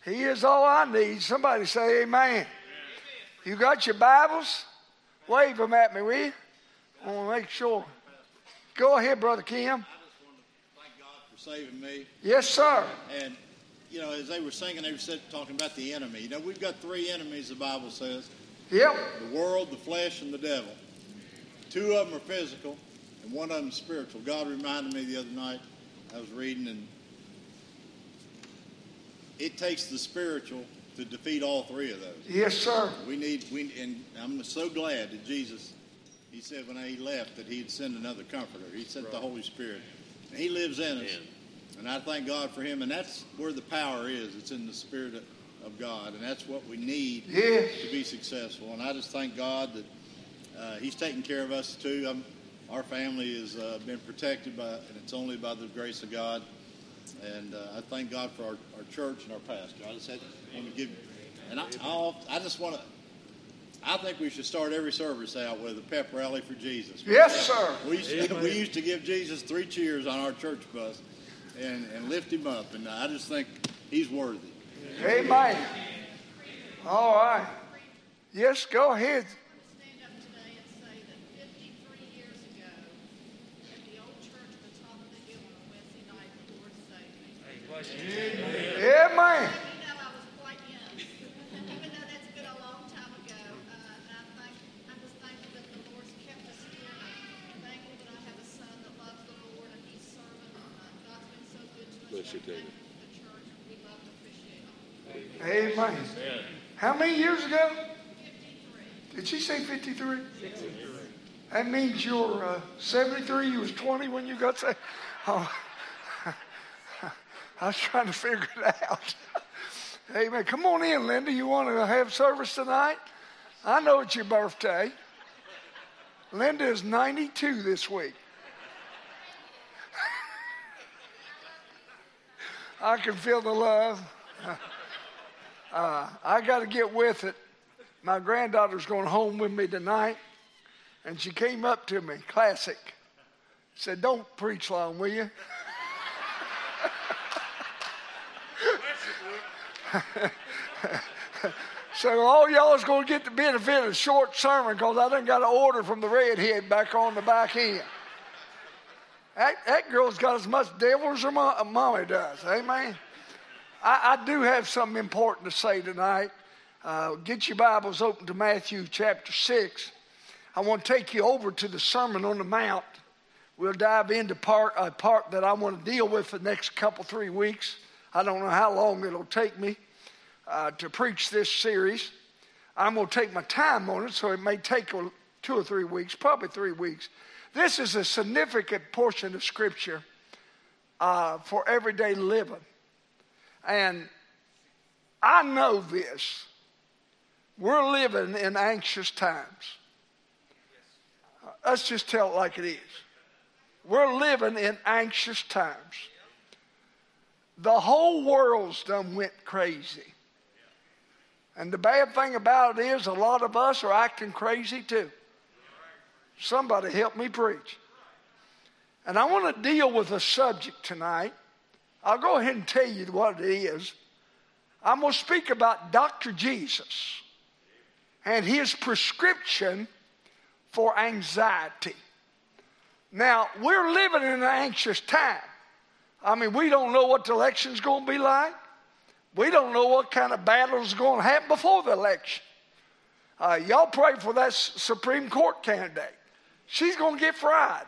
He is all I need. Somebody say amen. You got your Bibles? Wave them at me, will you? I want to make sure. Go ahead, Brother Kim. I just want to thank God for saving me. Yes, sir. And, you know, as they were singing, they were talking about the enemy. You know, we've got three enemies, the Bible says. Yep. The world, the flesh, and the devil. Two of them are physical, and one of them is spiritual. God reminded me the other night, I was reading, and it takes the spiritual to defeat all three of those. Yes, sir. And I'm so glad that Jesus, he said when he left that he'd send another comforter. He sent the Holy Spirit. And he lives in us. And I thank God for him. And that's where the power is. It's in the Spirit of God. And that's what we need to be successful. And I just thank God that he's taking care of us too. Our family has been protected and it's only by the grace of God. And I thank God for our church and our pastor. I just want to give, and I just want to, I think we should start every service out with a pep rally for Jesus. Yes, sir. We used to give Jesus 3 cheers on our church bus and lift him up. And I just think he's worthy. Amen. All right. Yes, go ahead. Stand up today and say that 53 years ago, at the old church at the top of the hill on a Wednesday night, the Lord saved me. Yeah, man. You know, I was quite young, even though that's been a long time ago. And I'm just thankful that the Lord's kept us here. I'm thankful that I have a son that loves the Lord and he's serving. God's been so good to us. Bless you, David. The church, we love and appreciate it. Amen. How many years ago? 53. Did she say 53? 63. That means you're 73. You was 20 when you got saved. Oh. I was trying to figure it out. Amen. Come on in, Linda. You want to have service tonight? I know it's your birthday. Linda is 92 this week. I can feel the love. I got to get with it. My granddaughter's going home with me tonight, and she came up to me, classic, said, "Don't preach long, will you?" So all y'all is going to get the benefit of a short sermon because I done got an order from the redhead back on the back end. That girl's got as much devil as her mommy does. Amen. I do have something important to say tonight. Get your Bibles open to Matthew chapter 6. I want to take you over to the Sermon on the Mount. We'll dive into a part that I want to deal with for the next 3 weeks. I don't know how long it'll take me to preach this series. I'm going to take my time on it, so it may take 2 or 3 weeks, probably 3 weeks. This is a significant portion of Scripture for everyday living. And I know this. We're living in anxious times. Let's just tell it like it is. We're living in anxious times. The whole world's done went crazy. And the bad thing about it is a lot of us are acting crazy too. Somebody help me preach. And I want to deal with a subject tonight. I'll go ahead and tell you what it is. I'm going to speak about Dr. Jesus and his prescription for anxiety. Now, we're living in an anxious time. I mean, we don't know what the election's going to be like. We don't know what kind of battle's going to happen before the election. Y'all pray for that Supreme Court candidate. She's going to get fried.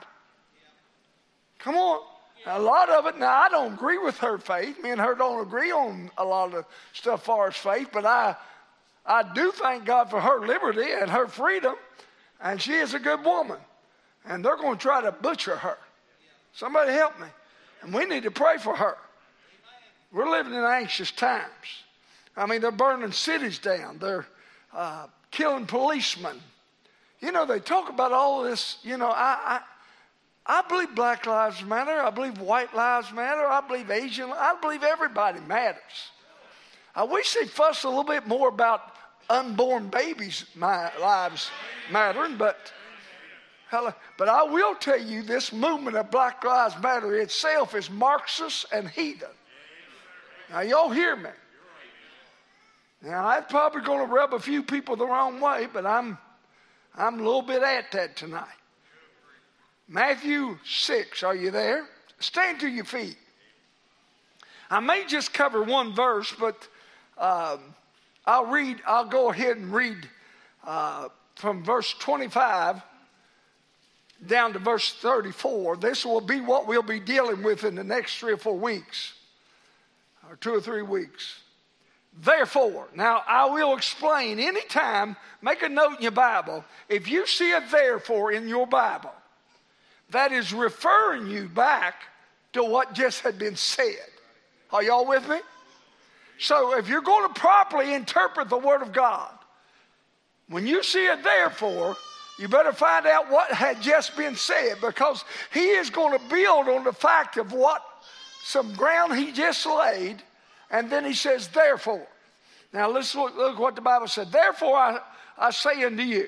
Come on. A lot of it, now I don't agree with her faith. Me and her don't agree on a lot of stuff as far as faith, but I do thank God for her liberty and her freedom, and she is a good woman. And they're going to try to butcher her. Somebody help me. And we need to pray for her. We're living in anxious times. I mean, they're burning cities down. They're killing policemen. You know, they talk about all this. You know, I believe Black Lives Matter. I believe White Lives Matter. I believe Asian. I believe everybody matters. I wish they'd fuss a little bit more about unborn babies' lives mattering, but I will tell you this movement of Black Lives Matter itself is Marxist and heathen. Now, y'all hear me. Now, I'm probably going to rub a few people the wrong way, but I'm a little bit at that tonight. Matthew 6, are you there? Stand to your feet. I may just cover one verse, but I'll go ahead and read from verse 25 down to verse 34. This will be what we'll be dealing with in the next 3 or 4 weeks, or 2 or 3 weeks. Therefore, now I will explain anytime, make a note in your Bible. If you see a therefore in your Bible, that is referring you back to what just had been said. Are y'all with me? So if you're going to properly interpret the Word of God, when you see a therefore, you better find out what had just been said, because he is going to build on the fact of what some ground he just laid, and then he says, therefore. Now let's look what the Bible said. Therefore I say unto you,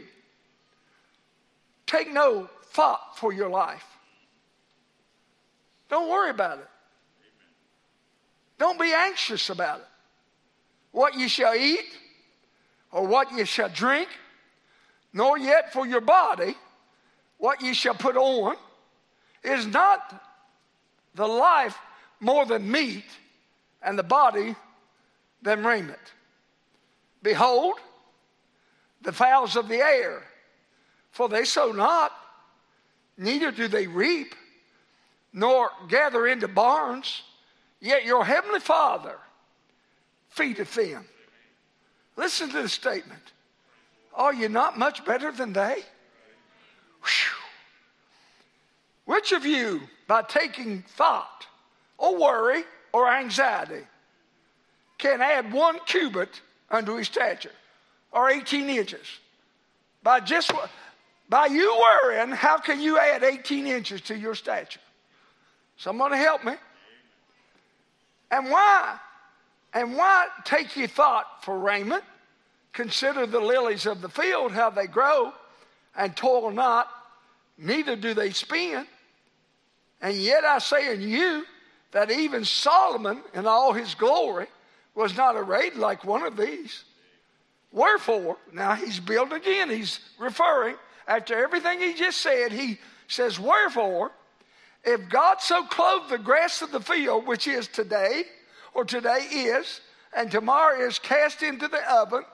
take no thought for your life. Don't worry about it. Don't be anxious about it. What you shall eat, or what you shall drink, nor yet for your body what ye shall put on. Is not the life more than meat, and the body than raiment? Behold, the fowls of the air, for they sow not, neither do they reap, nor gather into barns, yet your heavenly Father feedeth them. Listen to the statement. Are you not much better than they? Whew. Which of you, by taking thought or worry or anxiety, can add 1 cubit unto his stature, or 18 inches? By you worrying, how can you add 18 inches to your stature? Someone help me. And why take ye thought for raiment? Consider the lilies of the field, how they grow, and toil not, neither do they spin. And yet I say unto you, that even Solomon in all his glory was not arrayed like one of these. Wherefore, now he's building again, he's referring, after everything he just said, he says, wherefore, if God so clothed the grass of the field, which is today, or today is, and tomorrow is cast into the oven,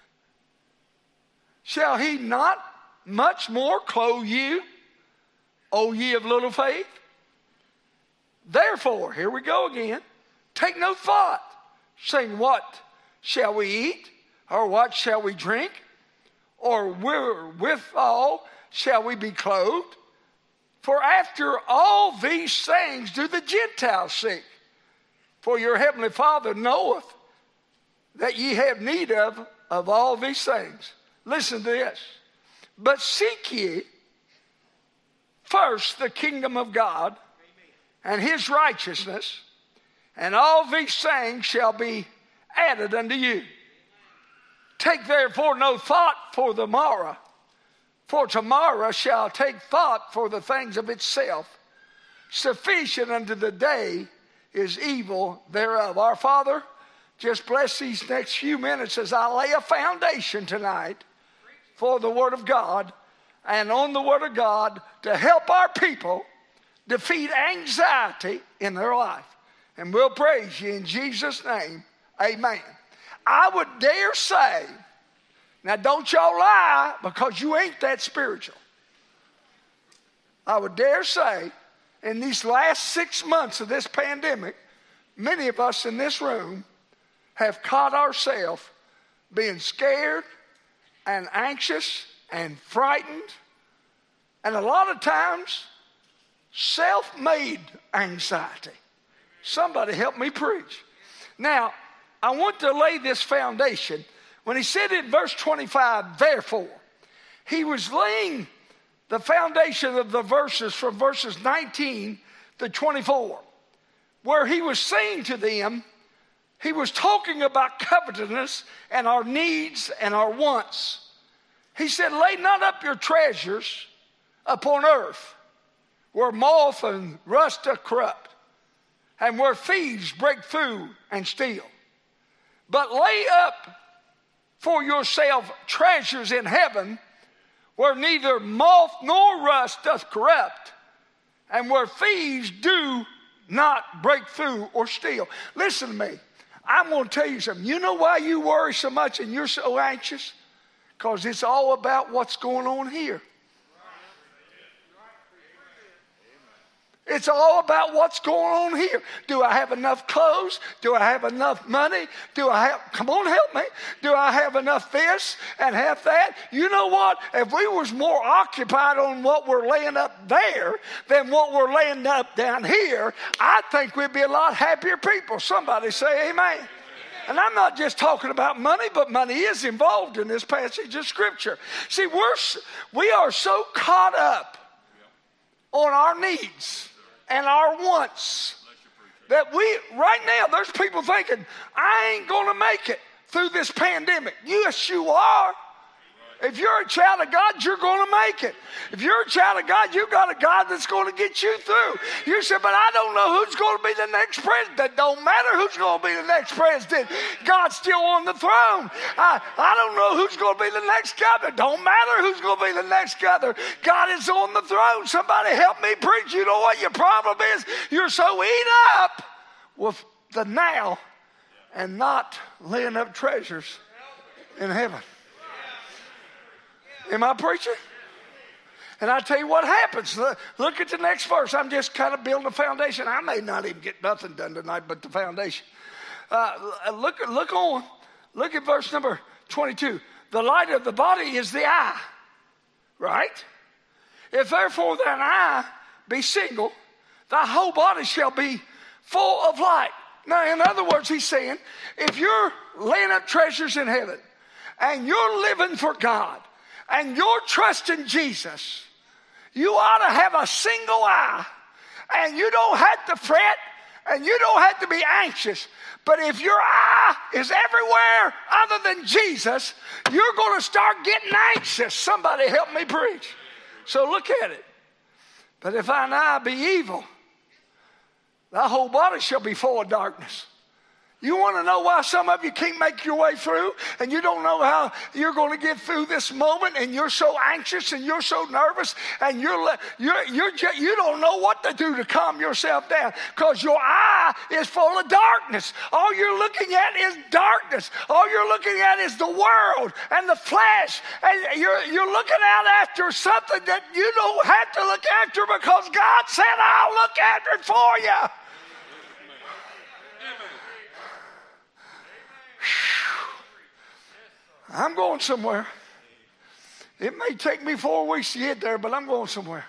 shall he not much more clothe you, O ye of little faith? Therefore, here we go again, take no thought, saying, what shall we eat? Or what shall we drink? Or wherewithal shall we be clothed? For after all these things do the Gentiles seek. For your heavenly Father knoweth that ye have need of all these things. Listen to this. But seek ye first the kingdom of God and his righteousness, and all these things shall be added unto you. Take therefore no thought for the morrow, for tomorrow shall take thought for the things of itself. Sufficient unto the day is evil thereof. Our Father, just bless these next few minutes as I lay a foundation tonight for the Word of God, and on the Word of God to help our people defeat anxiety in their life. And we'll praise you in Jesus' name. Amen. I would dare say, now don't y'all lie, because you ain't that spiritual. I would dare say, in these last 6 months of this pandemic, many of us in this room have caught ourselves being scared and anxious and frightened, and a lot of times self-made anxiety. Somebody help me preach. Now, I want to lay this foundation. When he said in verse 25, therefore, he was laying the foundation of the verses from verses 19 to 24, where he was saying to them, he was talking about covetousness and our needs and our wants. He said, lay not up your treasures upon earth, where moth and rust doth corrupt, and where thieves break through and steal. But lay up for yourself treasures in heaven, where neither moth nor rust doth corrupt, and where thieves do not break through or steal. Listen to me. I'm going to tell you something. You know why you worry so much and you're so anxious? Because it's all about what's going on here. It's all about what's going on here. Do I have enough clothes? Do I have enough money? Come on, help me. Do I have enough this and have that? You know what? If we was more occupied on what we're laying up there than what we're laying up down here, I think we'd be a lot happier people. Somebody say amen. And I'm not just talking about money, but money is involved in this passage of Scripture. See, we are so caught up on our needs and our wants that right now, there's people thinking, I ain't going to make it through this pandemic. Yes, you are. If you're a child of God, you're going to make it. If you're a child of God, you've got a God that's going to get you through. You said, but I don't know who's going to be the next president. Don't matter who's going to be the next president. God's still on the throne. I don't know who's going to be the next governor. Don't matter who's going to be the next governor. God is on the throne. Somebody help me preach. You know what your problem is? You're so eaten up with the now and not laying up treasures in heaven. Am I preaching? And I tell you what happens. Look at the next verse. I'm just kind of building a foundation. I may not even get nothing done tonight but the foundation. Look on. Look at verse number 22. The light of the body is the eye. Right? If therefore thine eye be single, thy whole body shall be full of light. Now, in other words, he's saying, if you're laying up treasures in heaven and you're living for God, and you're trusting Jesus, you ought to have a single eye. And you don't have to fret, and you don't have to be anxious. But if your eye is everywhere other than Jesus, you're going to start getting anxious. Somebody help me preach. So look at it. But if thine eye be evil, thy whole body shall be full of darkness. You want to know why some of you can't make your way through and you don't know how you're going to get through this moment and you're so anxious and you're so nervous and you don't know what to do to calm yourself down because your eye is full of darkness. All you're looking at is darkness. All you're looking at is the world and the flesh. And you're looking out after something that you don't have to look after because God said, I'll look after it for you. I'm going somewhere. It may take me 4 weeks to get there, but I'm going somewhere.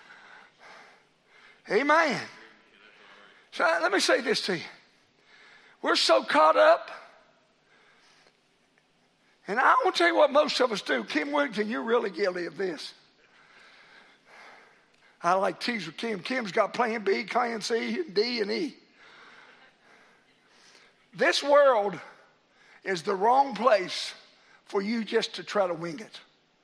Amen. So let me say this to you. We're so caught up. And I want to tell you what most of us do. Kim Wigton, you're really guilty of this. I like to tease with Kim. Kim's got plan B, plan C, D, and E. This world is the wrong place for you just to try to wing it.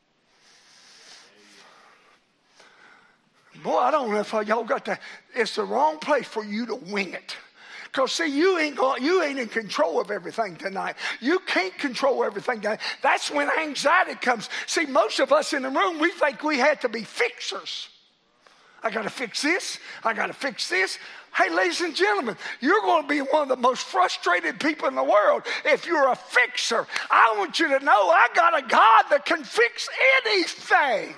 Boy, I don't know if y'all got that. It's the wrong place for you to wing it. Because, see, you ain't in control of everything tonight. You can't control everything tonight. That's when anxiety comes. See, most of us in the room, we think we have to be fixers. I got to fix this. I got to fix this. Hey, ladies and gentlemen, you're going to be one of the most frustrated people in the world if you're a fixer. I want you to know I got a God that can fix anything.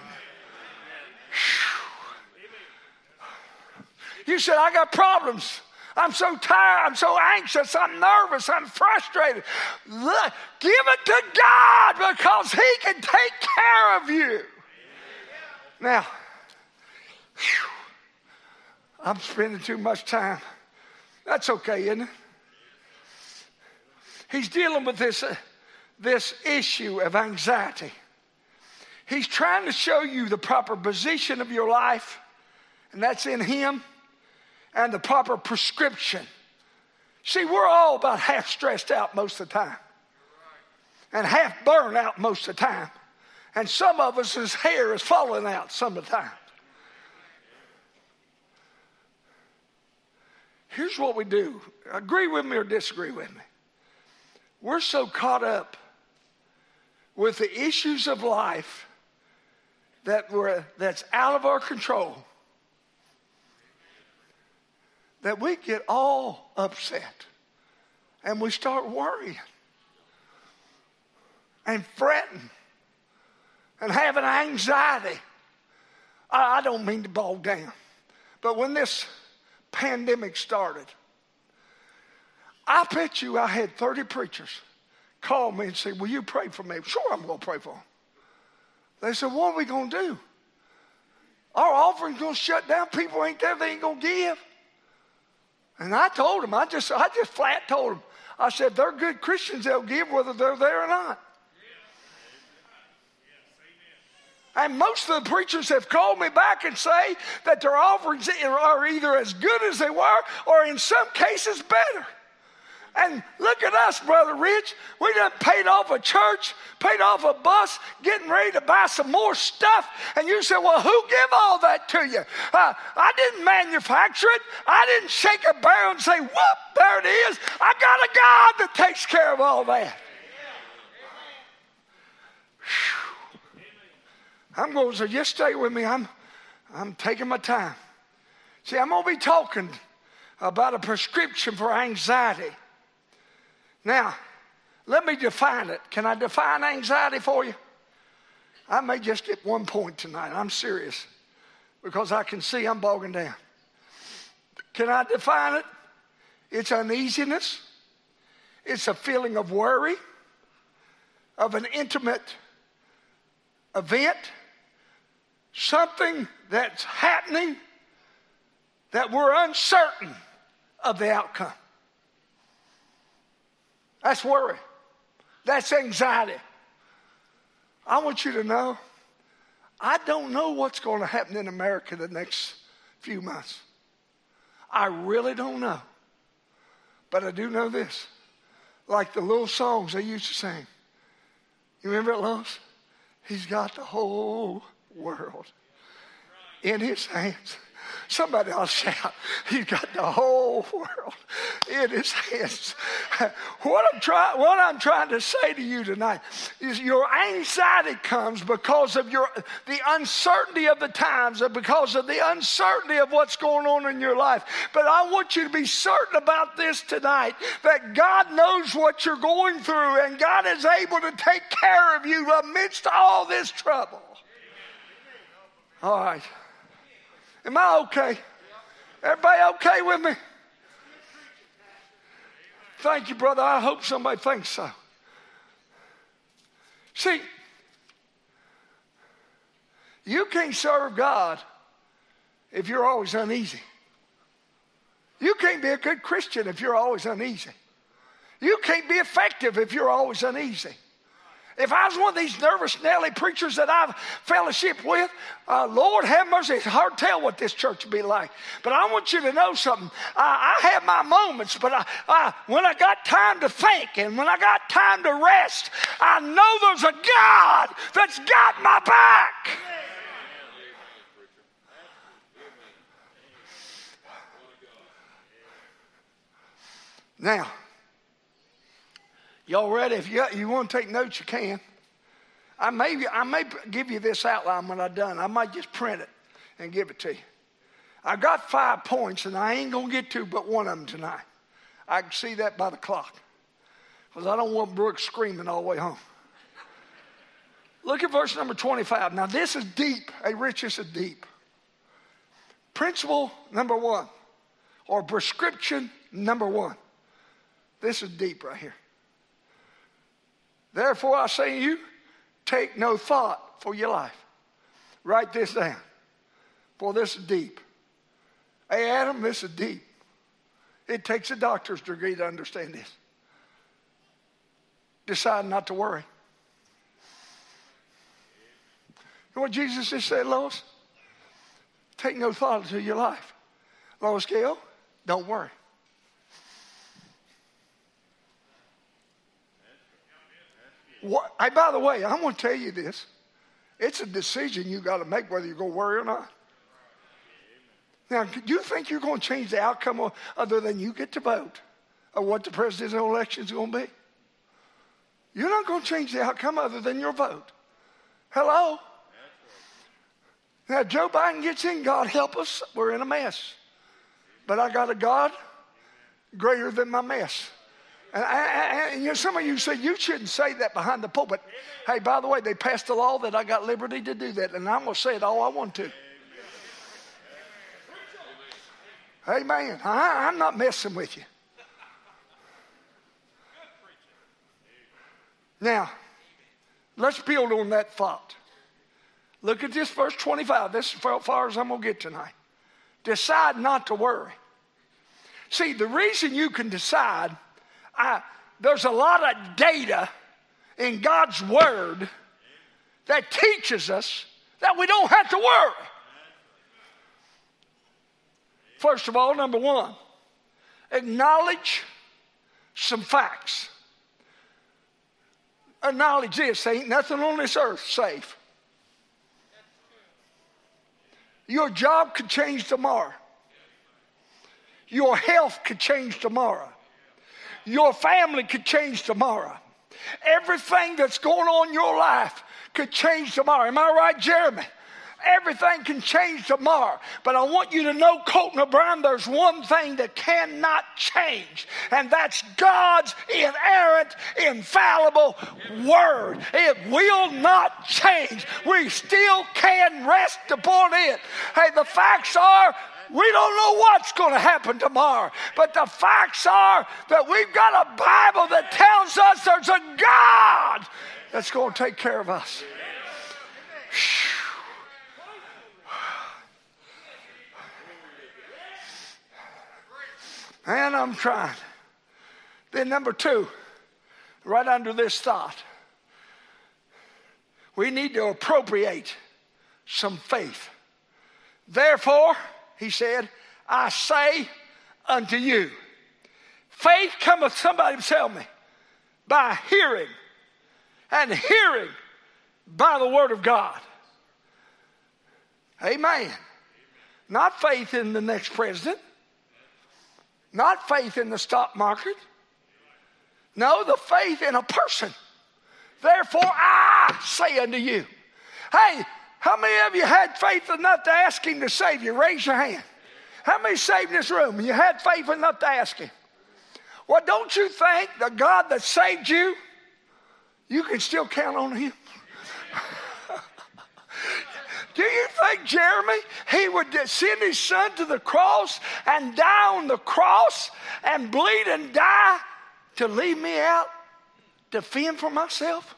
You said, I got problems. I'm so tired. I'm so anxious. I'm nervous. I'm frustrated. Look, give it to God because He can take care of you. Now, I'm spending too much time. That's okay, isn't it? He's dealing with this issue of anxiety. He's trying to show you the proper position of your life, and that's in Him, and the proper prescription. See, we're all about half stressed out most of the time, and half burned out most of the time. And some of us, his hair is falling out some of the time. Here's what we do. Agree with me or disagree with me. We're so caught up with the issues of life that's out of our control, that we get all upset and we start worrying and fretting and having anxiety. I don't mean to bog down, but when this pandemic started, I bet you I had 30 preachers call me and say, will you pray for me? Sure, I'm going to pray for them. They said, what are we going to do? Our offering's going to shut down. People ain't there. They ain't going to give. And I told them, I just flat told them. I said, they're good Christians. They'll give whether they're there or not. And most of the preachers have called me back and say that their offerings are either as good as they were or in some cases better. And look at us, Brother Rich. We done paid off a church, paid off a bus, getting ready to buy some more stuff. And you say, well, who gave all that to you? I didn't manufacture it. I didn't shake a barrel and say, whoop, there it is. I got a God that takes care of all that. I'm going to say, just stay with me. I'm taking my time. See, I'm going to be talking about a prescription for anxiety. Now, let me define it. Can I define anxiety for you? I may just get 1 point tonight. I'm serious because I can see I'm bogging down. Can I define it? It's uneasiness. It's a feeling of worry, of an intimate event, something that's happening that we're uncertain of the outcome. That's worry. That's anxiety. I want you to know, I don't know what's going to happen in America the next few months. I really don't know. But I do know this. Like the little songs they used to sing. You remember it, Lois? He's got the whole world in his hands. Somebody else shout, he's got the whole world in his hands. What I'm trying to say to you tonight is your anxiety comes because of the uncertainty of the times and because of the uncertainty of what's going on in your life. But I want you to be certain about this tonight, that God knows what you're going through and God is able to take care of you amidst all this trouble. All right. Am I okay? Everybody okay with me? Thank you, brother. I hope somebody thinks so. See, you can't serve God if you're always uneasy. You can't be a good Christian if you're always uneasy. You can't be effective if you're always uneasy. If I was one of these nervous Nelly preachers that I've fellowshiped with, Lord have mercy, it's hard to tell what this church would be like. But I want you to know something. I have my moments, but when I got time to think and when I got time to rest, I know there's a God that's got my back. Now, y'all ready? If you want to take notes, you can. I may give you this outline when I'm done. I might just print it and give it to you. I got 5 points, and I ain't going to get to but one of them tonight. I can see that by the clock because I don't want Brooke screaming all the way home. Look at verse number 25. Now, this is deep. Hey, Rich, this is deep. Principle number 1, or prescription number 1. This is deep right here. Therefore, I say to you, take no thought for your life. Write this down. For this is deep. Hey, Adam, this is deep. It takes a doctor's degree to understand this. Decide not to worry. You know what Jesus just said, Lois? Take no thought to your life. Lois Gale, don't worry. Hey, by the way, I'm going to tell you this. It's a decision you got to make whether you're going to worry or not. Now, do you think you're going to change the outcome other than you get to vote of what the presidential election is going to be? You're not going to change the outcome other than your vote. Hello? Now, Joe Biden gets in, God help us, we're in a mess. But I got a God greater than my mess. And you know, some of you say, you shouldn't say that behind the pulpit. Hey, by the way, they passed a law that I got liberty to do that, and I'm going to say it all I want to. Amen. I'm not messing with you. Now, let's build on that thought. Look at this verse 25. This is as far as I'm going to get tonight. Decide not to worry. See, the reason you can decide, there's a lot of data in God's Word that teaches us that we don't have to worry. First of all, number one, acknowledge some facts. Acknowledge this, ain't nothing on this earth safe. Your job could change tomorrow. Your health could change tomorrow. Your family could change tomorrow. Everything that's going on in your life could change tomorrow. Am I right, Jeremy? Everything can change tomorrow. But I want you to know, Colton O'Brien, there's one thing that cannot change, and that's God's inerrant, infallible Word. It will not change. We still can rest upon it. Hey, the facts are, we don't know what's going to happen tomorrow. But the facts are that we've got a Bible that tells us there's a God that's going to take care of us. And I'm trying. Then number two, right under this thought, we need to appropriate some faith. Therefore, he said, I say unto you, faith cometh, somebody tell me, by hearing, and hearing by the word of God. Amen. Not faith in the next president. Not faith in the stock market. No, the faith in a person. Therefore, I say unto you. Hey, how many of you had faith enough to ask him to save you? Raise your hand. How many saved in this room? You had faith enough to ask him. Well, don't you think the God that saved you, you can still count on him? Do you think, Jeremy, he would send his son to the cross and die on the cross and bleed and die to leave me out to fend for myself?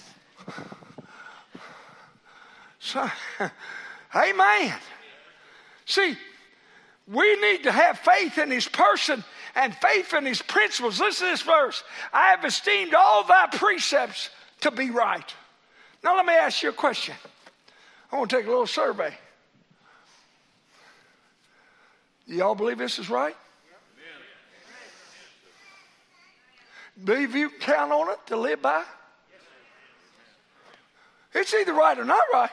So, amen. See, we need to have faith in his person and faith in his principles. Listen to this verse. I have esteemed all thy precepts to be right. Now let me ask you a question. I want to take a little survey. Do y'all believe this is right? Believe you can count on it to live by? It's either right or not right.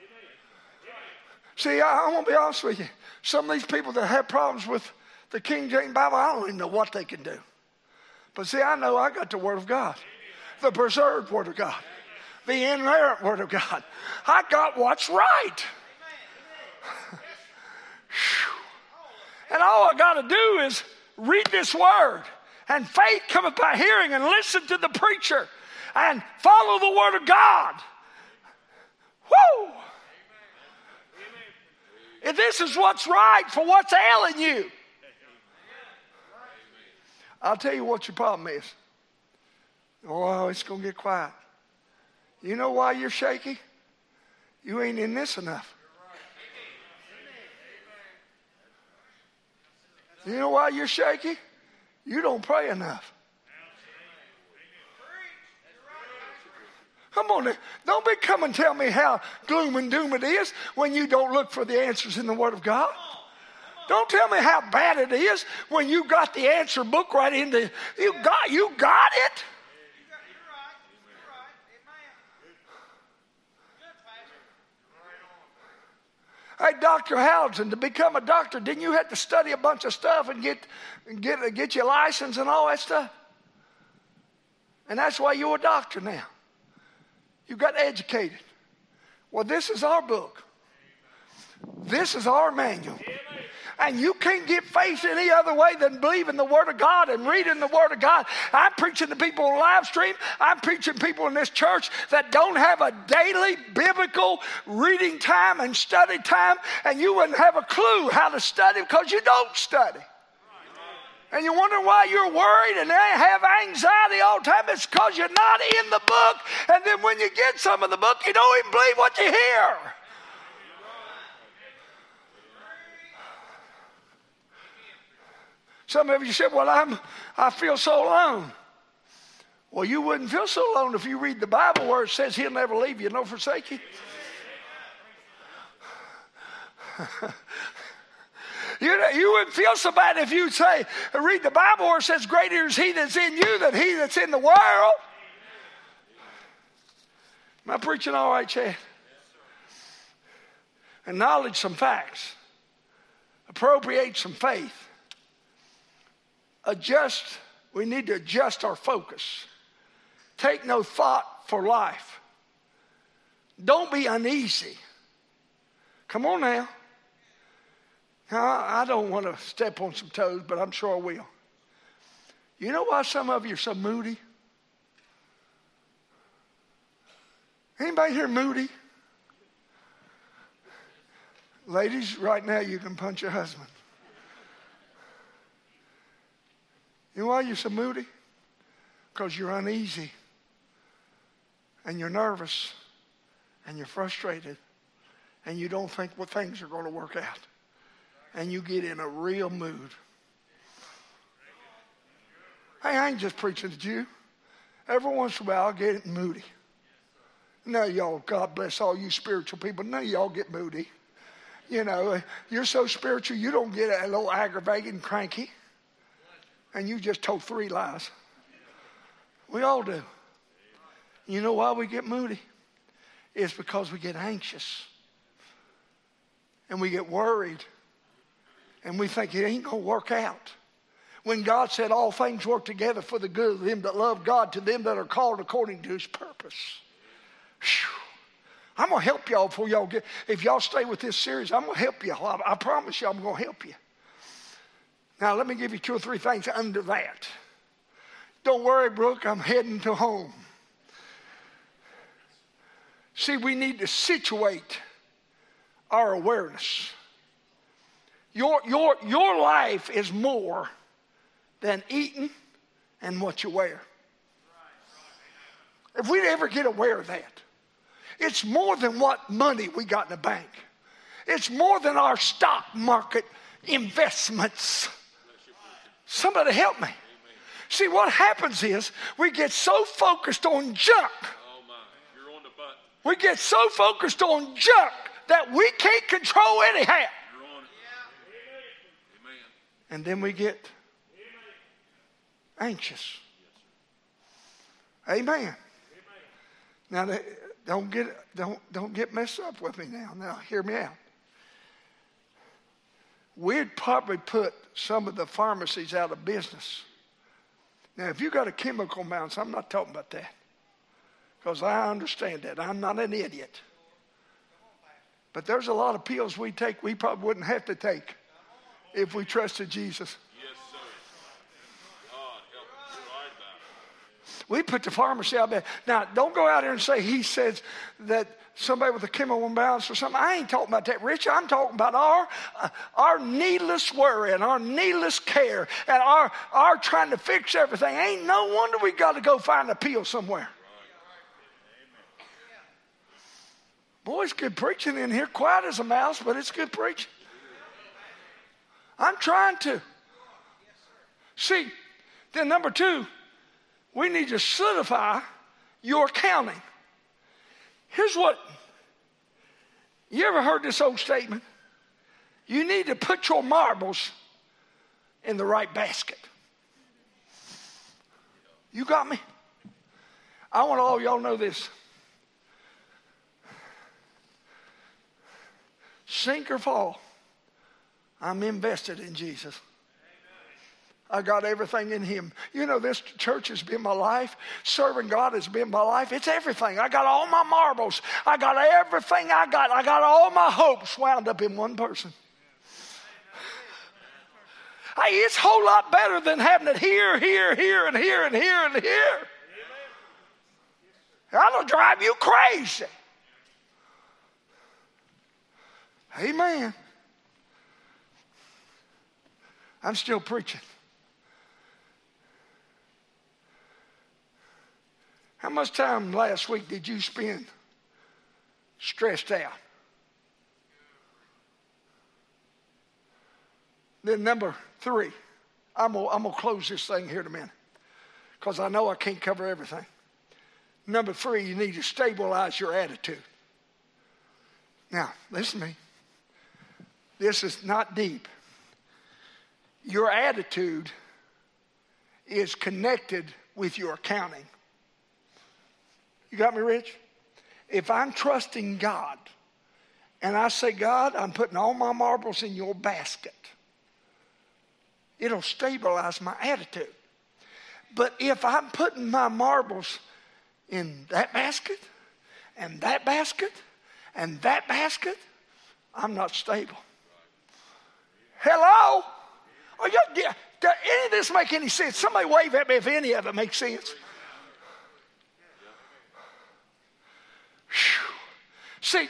See, I want to be honest with you. Some of these people that have problems with the King James Bible, I don't even know what they can do. But see, I know I got the Word of God, the preserved Word of God, the inerrant Word of God. I got what's right. And all I got to do is read this Word. And faith cometh by hearing, and listen to the preacher and follow the Word of God. Woo! If this is what's right for what's ailing you, I'll tell you what your problem is. Oh, it's going to get quiet. You know why you're shaky? You ain't in this enough. You know why you're shaky? You don't pray enough. Come on, don't be come and tell me how gloom and doom it is when you don't look for the answers in the Word of God. Don't tell me how bad it is when you got the answer book right in the, you got it. Hey, Dr. Howden, to become a doctor, didn't you have to study a bunch of stuff and get your license and all that stuff? And that's why you're a doctor now. You got educated. Well, this is our book. This is our manual. And you can't get faith any other way than believing the Word of God and reading the Word of God. I'm preaching to people on live stream. I'm preaching to people in this church that don't have a daily biblical reading time and study time, and you wouldn't have a clue how to study because you don't study. And you wonder why you're worried and have anxiety all the time. It's because you're not in the book. And then when you get some of the book, you don't even believe what you hear. Some of you said, well, I feel so alone. Well, you wouldn't feel so alone if you read the Bible where it says he'll never leave you nor forsake you. You wouldn't feel so bad if you say, read the Bible where it says greater is he that's in you than he that's in the world. Am I preaching all right, Chad? Acknowledge some facts. Appropriate some faith. We need to adjust our focus. Take no thought for life. Don't be uneasy. Come on now. I don't want to step on some toes, but I'm sure I will. You know why some of you are so moody? Anybody here moody? Ladies, right now you can punch your husband. You know why you're so moody? Because you're uneasy. And you're nervous. And you're frustrated. And you don't think things are going to work out. And you get in a real mood. Hey, I ain't just preaching to you. Every once in a while, I get moody. Now, y'all, God bless all you spiritual people. None of y'all get moody. You know, you're so spiritual, you don't get a little aggravated and cranky. And you just told 3 lies. We all do. You know why we get moody? It's because we get anxious. And we get worried. And we think it ain't going to work out. When God said all things work together for the good of them that love God, to them that are called according to his purpose. Whew. I'm going to help y'all before y'all get, if y'all stay with this series, I'm going to help y'all. I promise you I'm going to help you. Now, let me give you 2 or 3 things under that. Don't worry, Brooke, I'm heading to home. See, we need to situate our awareness. Your life is more than eating and what you wear. If we ever get aware of that, it's more than what money we got in the bank. It's more than our stock market investments. Somebody help me. See, what happens is we get so focused on junk. You're on the button. We get so focused on junk that we can't control anyhow. You're on it. Amen. And then we get anxious. Amen. Now, don't get messed up with me now. Now, hear me out. We'd probably put some of the pharmacies out of business. Now, if you got a chemical imbalance, I'm not talking about that. Because I understand that. I'm not an idiot. But there's a lot of pills we take we probably wouldn't have to take if we trusted Jesus. Yes, sir. God help us. You're right about it. We put the pharmacy out there. Now, don't go out there and say he says that somebody with a chemical imbalance or something. I ain't talking about that, Rich. I'm talking about our needless worry and our needless care and our trying to fix everything. Ain't no wonder we got to go find a pill somewhere. Boy, it's good preaching in here. Quiet as a mouse, but it's good preaching. I'm trying to. See, then number 2, we need to solidify your accounting. Here's what, you ever heard this old statement? You need to put your marbles in the right basket. You got me? I want all y'all to know this. Sink or fall, I'm invested in Jesus. I got everything in him. You know, this church has been my life. Serving God has been my life. It's everything. I got all my marbles. I got everything I got. I got all my hopes wound up in one person. Hey, it's a whole lot better than having it here, here, here, and here, and here, and here. That'll drive you crazy. Amen. I'm still preaching. How much time last week did you spend stressed out? Then number 3, I'm gonna close this thing here in a minute because I know I can't cover everything. Number 3, you need to stabilize your attitude. Now, listen to me. This is not deep. Your attitude is connected with your accounting. You got me, Rich? If I'm trusting God and I say, God, I'm putting all my marbles in your basket, it'll stabilize my attitude. But if I'm putting my marbles in that basket and that basket and that basket, I'm not stable. Hello? Oh, does any of this make any sense? Somebody wave at me if any of it makes sense. Whew. See,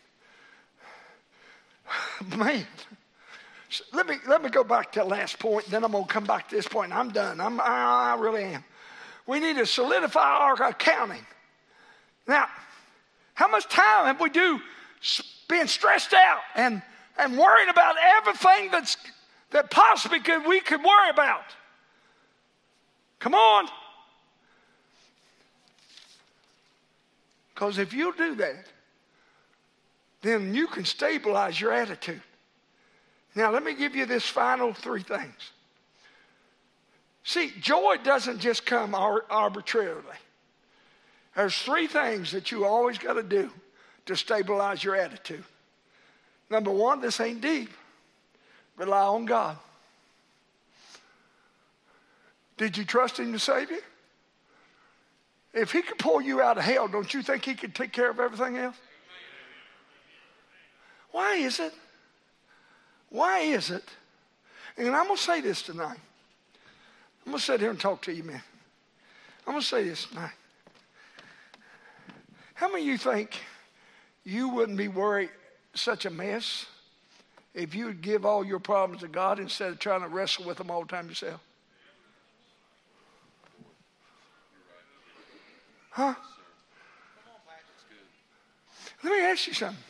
man, let me go back to the last point, then I'm going to come back to this point. I'm done. I really am. We need to solidify our accounting. Now, how much time have we been stressed out and worrying about everything that possibly we could worry about? Come on. Because if you do that, then you can stabilize your attitude. Now, let me give you this final 3 things. See, joy doesn't just come arbitrarily. There's 3 things that you always got to do to stabilize your attitude. Number 1, this ain't deep. Rely on God. Did you trust him to save you? If he could pull you out of hell, don't you think he could take care of everything else? Why is it? Why is it? And I'm going to say this tonight. I'm going to sit here and talk to you, man. I'm going to say this tonight. How many of you think you wouldn't be worried such a mess if you would give all your problems to God instead of trying to wrestle with them all the time yourself? Huh? Let me ask you something.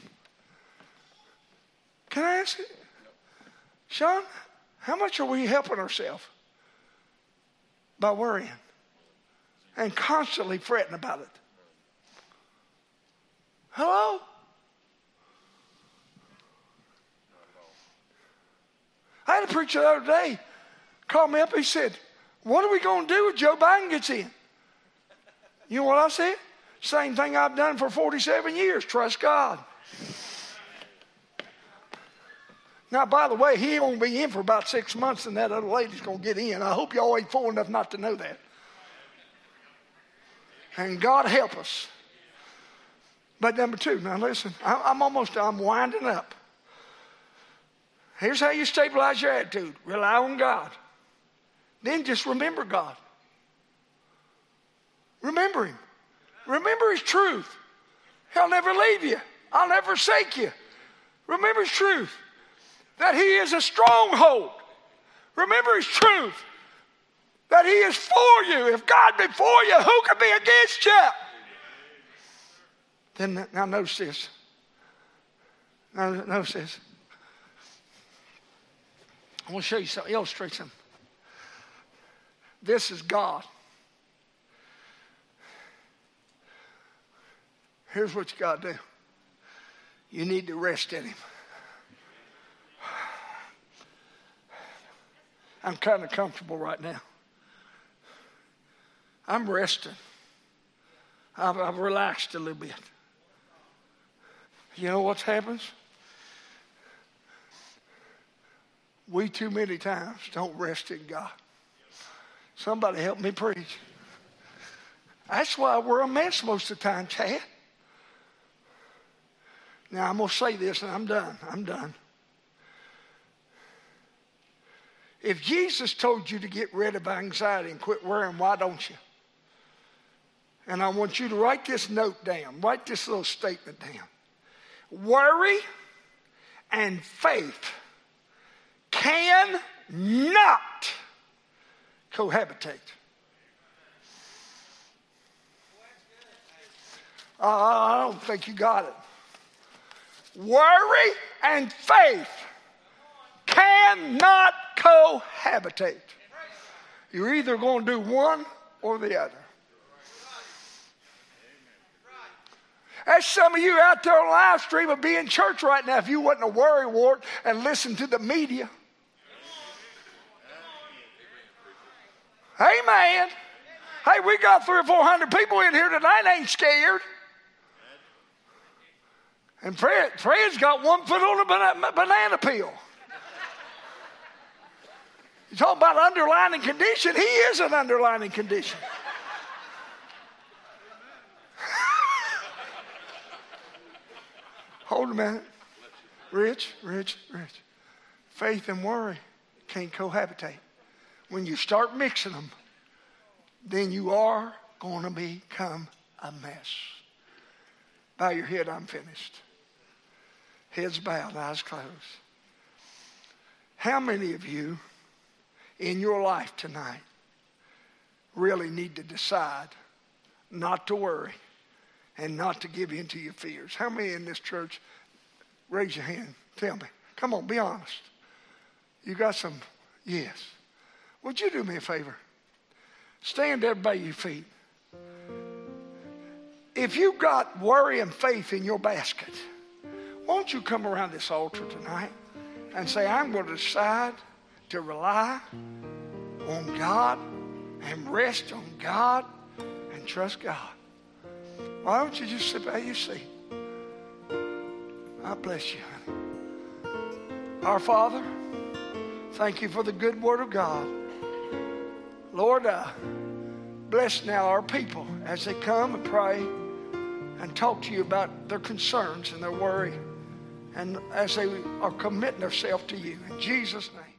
Can I ask you? Sean, how much are we helping ourselves by worrying and constantly fretting about it? Hello? I had a preacher the other day called me up. He said, what are we going to do if Joe Biden gets in? You know what I said? Same thing I've done for 47 years. Trust God. Now, by the way, he won't be in for about 6 months and that other lady's going to get in. I hope y'all ain't fool enough not to know that. And God help us. But number 2, now listen, I'm winding up. Here's how you stabilize your attitude. Rely on God. Then just remember God. Remember him. Remember his truth. He'll never leave you. I'll never forsake you. Remember his truth. That he is a stronghold. Remember his truth. That he is for you. If God be for you, who can be against you? Then now notice this. Now notice this. I want to show you something, illustrate something. This is God. Here's what you got to do. You need to rest in him. I'm kind of comfortable right now. I'm resting. I've relaxed a little bit. You know what happens? We too many times don't rest in God. Somebody help me preach. That's why we're a mess most of the time, Chad. Now, I'm going to say this and I'm done. If Jesus told you to get rid of anxiety and quit worrying, why don't you? And I want you to write this note down. Write this little statement down. Worry and faith cannot cohabitate. I don't think you got it. Worry and faith cannot cohabitate. You're either going to do one or the other. There's some of you out there on live stream would be in church right now if you wasn't a worry wart and listen to the media. Amen. Hey, we got 300 or 400 people in here tonight ain't scared. And Fred's got 1 foot on a banana peel. You talk about underlying condition. He is an underlying condition. Hold a minute. Rich. Faith and worry can't cohabitate. When you start mixing them, then you are going to become a mess. Bow your head, I'm finished. Heads bowed, eyes closed. How many of you in your life tonight really need to decide not to worry and not to give in to your fears? How many in this church? Raise your hand. Tell me. Come on, be honest. You got some? Yes. Would you do me a favor? Stand there by your feet. If you've got worry and faith in your basket, won't you come around this altar tonight and say, I'm going to decide to rely on God and rest on God and trust God. Why don't you just sit by your seat? I bless you, honey. Our Father, thank you for the good word of God. Lord, bless now our people as they come and pray and talk to you about their concerns and their worry, and as they are committing themselves to you. In Jesus' name.